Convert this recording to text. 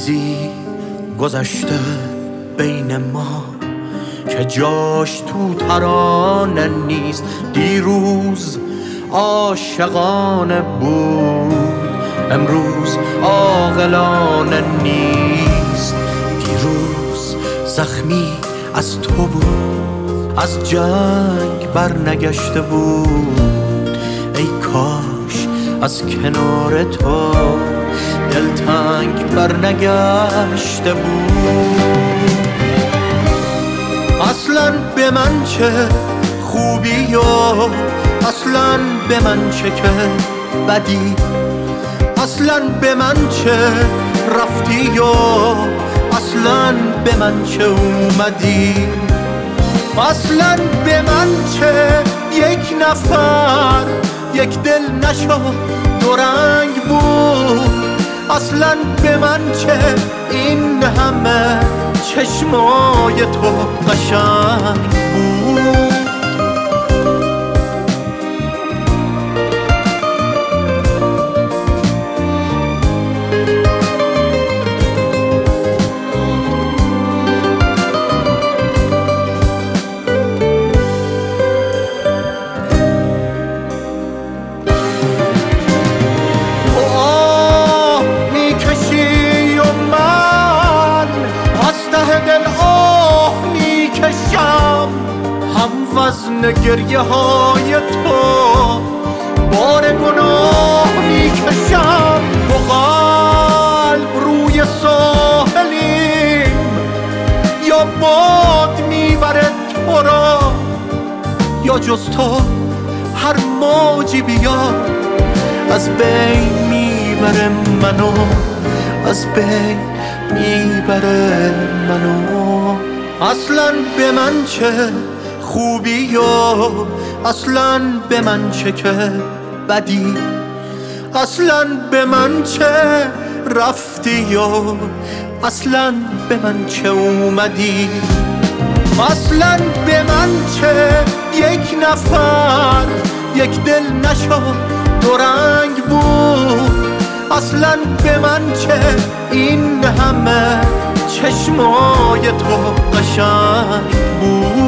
چیزی گذشته بین ما که جاش تو ترانه نیست. دیروز عاشقانه بود، امروز عاقلانه نیست. دیروز زخمی از تو بود، از جنگ برنگشته بود. ای کاش از کنار تو دلتنگ برنگشته بود. اصلاً به من چه خوبی و اصلاً به من چه که بدی، اصلاً به من چه رفتی و اصلاً به من چه اومدی. اصلاً به من چه یک نفر یک دل نشد دو رنگ بود. اصلاً به من چه این همه چشمای تو قشنگ بود. هم وزن گریه های تو بار گناه میکشم. با قلب روی ساحلیم یا باد میبره تو را، یا جز تو هر موجی بیاد از بین میبره منو، از بین میبره منو. اصلاً به من چه خوبی و اصلاً به من چه که بدی، اصلاً به من چه رفتی و اصلاً به من چه اومدی. اصلاً به من چه یک نفر یک دل نشد دو رنگ بود. اصلاً به من چه این همه چشمای تو قشنگ بود.